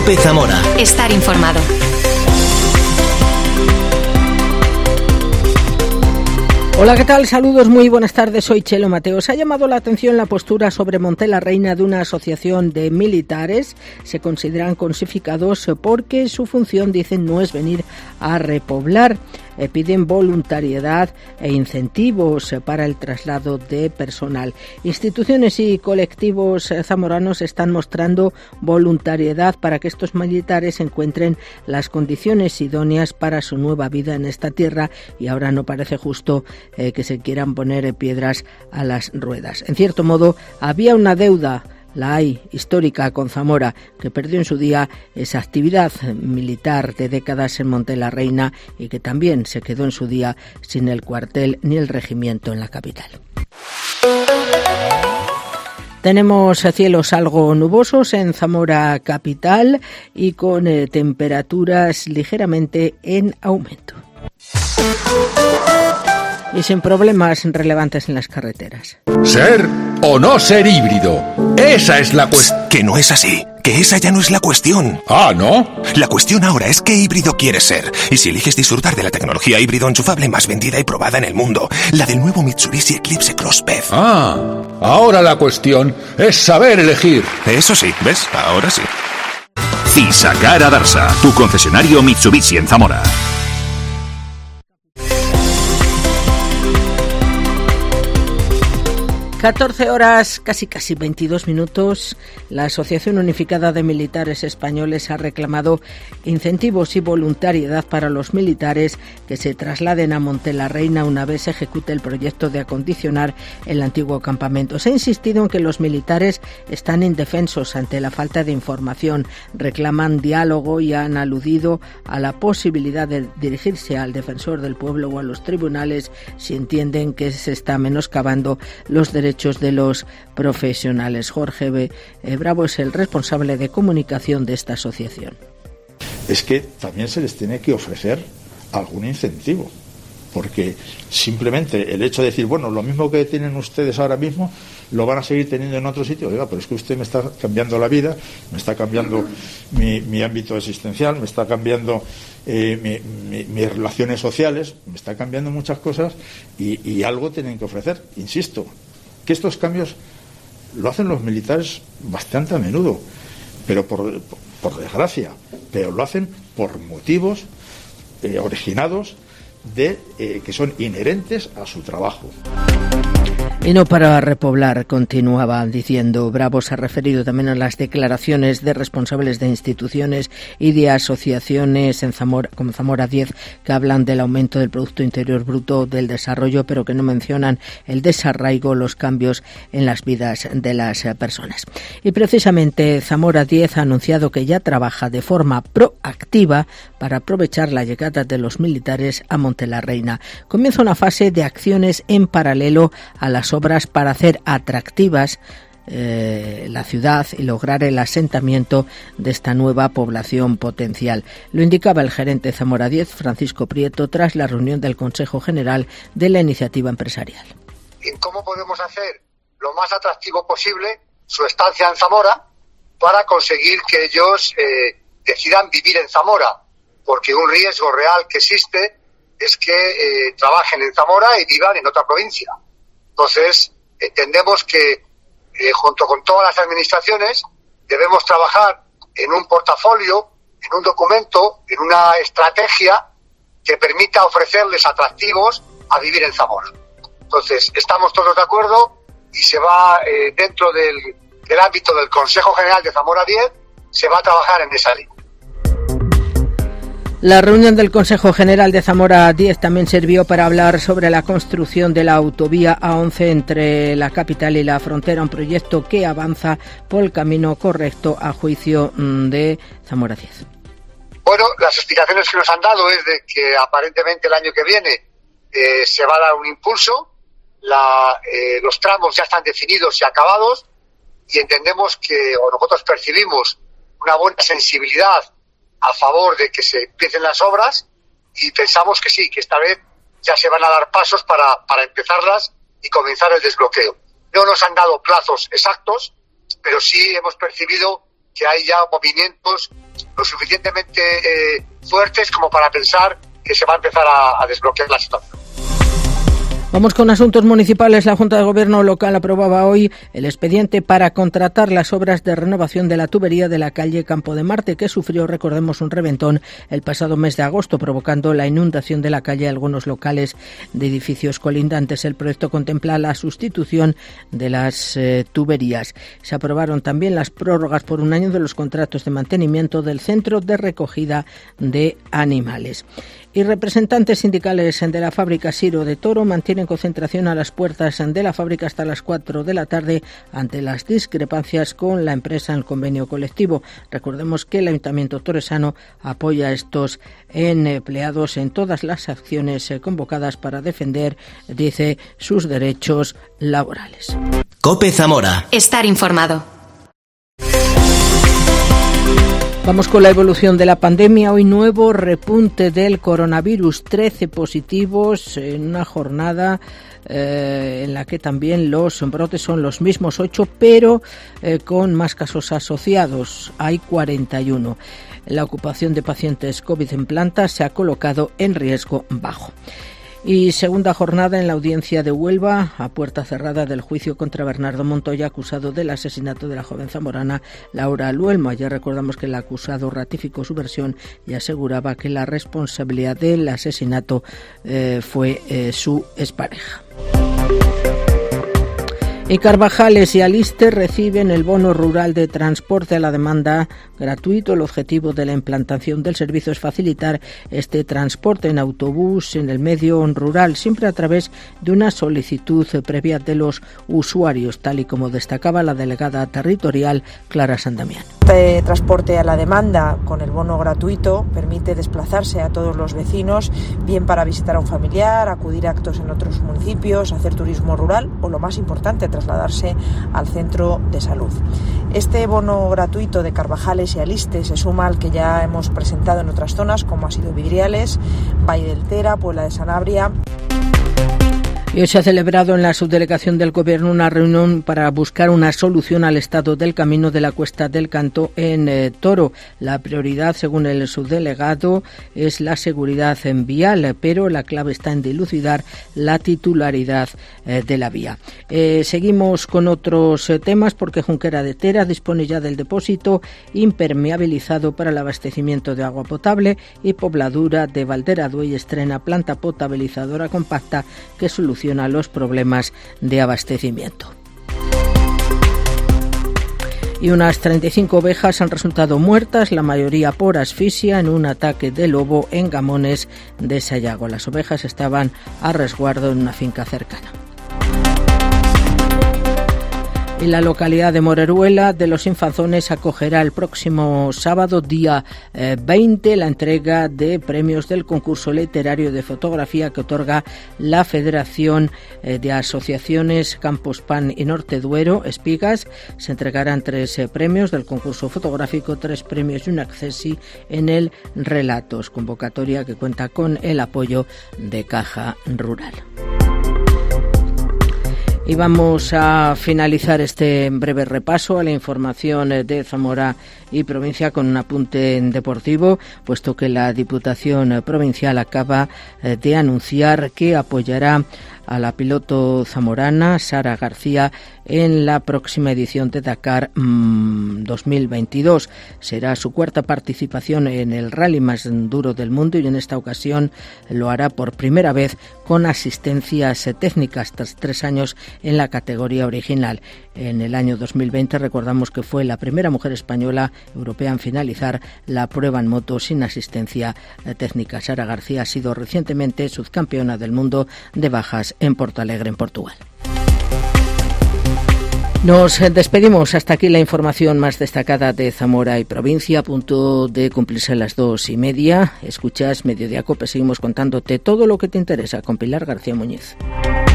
COPE Zamora. Estar informado. Hola, ¿qué tal? Saludos, muy buenas tardes. Soy Chelo Mateo. Se ha llamado la atención la postura sobre Monte la Reina de una asociación de militares. Se consideran cosificados porque su función, dicen, no es venir a repoblar. Piden voluntariedad e incentivos para el traslado de personal. Instituciones y colectivos zamoranos están mostrando voluntariedad para que estos militares encuentren las condiciones idóneas para su nueva vida en esta tierra, y ahora no parece justo que se quieran poner piedras a las ruedas. En cierto modo, había una deuda, la hay, histórica, con Zamora, que perdió en su día esa actividad militar de décadas en Monte la Reina y que también se quedó en su día sin el cuartel ni el regimiento en la capital. Tenemos cielos algo nubosos en Zamora capital y con temperaturas ligeramente en aumento. Y sin problemas relevantes en las carreteras. ¿Ser o no ser híbrido? Esa es la cuestión. Que no es así, que esa ya no es la cuestión. Ah, ¿no? La cuestión ahora es qué híbrido quieres ser. Y si eliges disfrutar de la tecnología híbrido enchufable más vendida y probada en el mundo, la del nuevo Mitsubishi Eclipse Cross PHEV. Ah, ahora la cuestión es saber elegir. Eso sí, ¿ves? Ahora sí. Cisagara Darsa, tu concesionario Mitsubishi en Zamora. 14 horas, casi 22 minutos. La Asociación Unificada de Militares Españoles ha reclamado incentivos y voluntariedad para los militares que se trasladen a Monte la Reina una vez se ejecute el proyecto de acondicionar el antiguo campamento. Se ha insistido en que los militares están indefensos ante la falta de información, reclaman diálogo y han aludido a la posibilidad de dirigirse al defensor del pueblo o a los tribunales si entienden que se está menoscabando los derechos de los profesionales. Jorge Bravo es el responsable de comunicación de esta asociación. Es que también se les tiene que ofrecer algún incentivo, porque simplemente el hecho de decir, bueno, lo mismo que tienen ustedes ahora mismo lo van a seguir teniendo en otro sitio. Oiga, pero es que usted me está cambiando la vida, me está cambiando mi ámbito existencial, me está cambiando mis relaciones sociales, me está cambiando muchas cosas y algo tienen que ofrecer. Insisto, que estos cambios lo hacen los militares bastante a menudo, pero por desgracia, pero lo hacen por motivos originados que son inherentes a su trabajo. Y no para repoblar, continuaba diciendo Bravo. Se ha referido también a las declaraciones de responsables de instituciones y de asociaciones en Zamora, como Zamora 10, que hablan del aumento del Producto Interior Bruto, del desarrollo, pero que no mencionan el desarraigo, los cambios en las vidas de las personas. Y precisamente Zamora 10 ha anunciado que ya trabaja de forma proactiva para aprovechar la llegada de los militares a Monte la Reina. Comienza una fase de acciones en paralelo a las obras para hacer atractivas la ciudad y lograr el asentamiento de esta nueva población potencial. Lo indicaba el gerente Zamora 10, Francisco Prieto, tras la reunión del Consejo General de la Iniciativa Empresarial. ¿Cómo podemos hacer lo más atractivo posible su estancia en Zamora para conseguir que ellos decidan vivir en Zamora? Porque un riesgo real que existe es que trabajen en Zamora y vivan en otra provincia. Entonces, entendemos que junto con todas las administraciones debemos trabajar en un portafolio, en un documento, en una estrategia que permita ofrecerles atractivos a vivir en Zamora. Entonces, estamos todos de acuerdo y se va dentro del ámbito del Consejo General de Zamora 10, se va a trabajar en esa línea. La reunión del Consejo General de Zamora 10 también sirvió para hablar sobre la construcción de la autovía A11 entre la capital y la frontera, un proyecto que avanza por el camino correcto a juicio de Zamora 10. Bueno, las explicaciones que nos han dado es de que aparentemente el año que viene se va a dar un impulso, los tramos ya están definidos y acabados y entendemos que, o nosotros percibimos una buena sensibilidad a favor de que se empiecen las obras y pensamos que sí, que esta vez ya se van a dar pasos para empezarlas y comenzar el desbloqueo. No nos han dado plazos exactos, pero sí hemos percibido que hay ya movimientos lo suficientemente fuertes como para pensar que se va a empezar a desbloquear la situación. Vamos con asuntos municipales. La Junta de Gobierno local aprobaba hoy el expediente para contratar las obras de renovación de la tubería de la calle Campo de Marte, que sufrió, recordemos, un reventón el pasado mes de agosto, provocando la inundación de la calle y algunos locales de edificios colindantes. El proyecto contempla la sustitución de las tuberías. Se aprobaron también las prórrogas por un año de los contratos de mantenimiento del centro de recogida de animales. Y representantes sindicales de la fábrica Siro de Toro mantienen concentración a las puertas de la fábrica hasta las 4 de la tarde ante las discrepancias con la empresa en el convenio colectivo. Recordemos que el Ayuntamiento toresano apoya a estos empleados en todas las acciones convocadas para defender, dice, sus derechos laborales. COPE Zamora. Estar informado. Vamos con la evolución de la pandemia. Hoy nuevo repunte del coronavirus, 13 positivos en una jornada en la que también los brotes son los mismos, 8, pero con más casos asociados. Hay 41. La ocupación de pacientes COVID en planta se ha colocado en riesgo bajo. Y segunda jornada en la audiencia de Huelva, a puerta cerrada del juicio contra Bernardo Montoya, acusado del asesinato de la joven zamorana Laura Luelmo. Ayer recordamos que el acusado ratificó su versión y aseguraba que la responsabilidad del asesinato fue su expareja. Y Carvajales y Aliste reciben el bono rural de transporte a la demanda gratuito. El objetivo de la implantación del servicio es facilitar este transporte en autobús en el medio rural, siempre a través de una solicitud previa de los usuarios, tal y como destacaba la delegada territorial Clara Sandamián. Este transporte a la demanda con el bono gratuito permite desplazarse a todos los vecinos, bien para visitar a un familiar, acudir a actos en otros municipios, hacer turismo rural o, lo más importante, trasladarse al centro de salud. Este bono gratuito de Carvajales y Aliste se suma al que ya hemos presentado en otras zonas, como ha sido Vidriales, Valle del Tera, Puebla de Sanabria. Y hoy se ha celebrado en la subdelegación del Gobierno una reunión para buscar una solución al estado del camino de la Cuesta del Canto en Toro. La prioridad, según el subdelegado, es la seguridad vial, pero la clave está en dilucidar la titularidad de la vía. Seguimos con otros temas, porque Junquera de Tera dispone ya del depósito impermeabilizado para el abastecimiento de agua potable, y Pobladura de Valderaduey estrena planta potabilizadora compacta que soluciona los problemas de abastecimiento. Y unas 35 ovejas han resultado muertas, la mayoría por asfixia, en un ataque de lobo en Gamones de Sayago. Las ovejas estaban a resguardo en una finca cercana. Y la localidad de Moreruela de los Infanzones acogerá el próximo sábado, día 20, la entrega de premios del concurso literario de fotografía que otorga la Federación de Asociaciones Campos Pan y Norte Duero, Espigas. Se entregarán 3 premios del concurso fotográfico, 3 premios y un accesi en el Relatos, convocatoria que cuenta con el apoyo de Caja Rural. Y vamos a finalizar este breve repaso a la información de Zamora y provincia con un apunte deportivo, puesto que la Diputación Provincial acaba de anunciar que apoyará a la piloto zamorana Sara García en la próxima edición de Dakar 2022. Será su cuarta participación en el rally más duro del mundo, y en esta ocasión lo hará por primera vez con asistencias técnicas tras 3 años en la categoría original. En el año 2020 recordamos que fue la primera mujer española europea en finalizar la prueba en moto sin asistencia técnica. Sara García ha sido recientemente subcampeona del mundo de bajas en Porto Alegre, en Portugal. Nos despedimos. Hasta aquí la información más destacada de Zamora y provincia. A punto de cumplirse las 2:30. Escuchas Mediodía Cope. Seguimos contándote todo lo que te interesa con Pilar García Muñiz.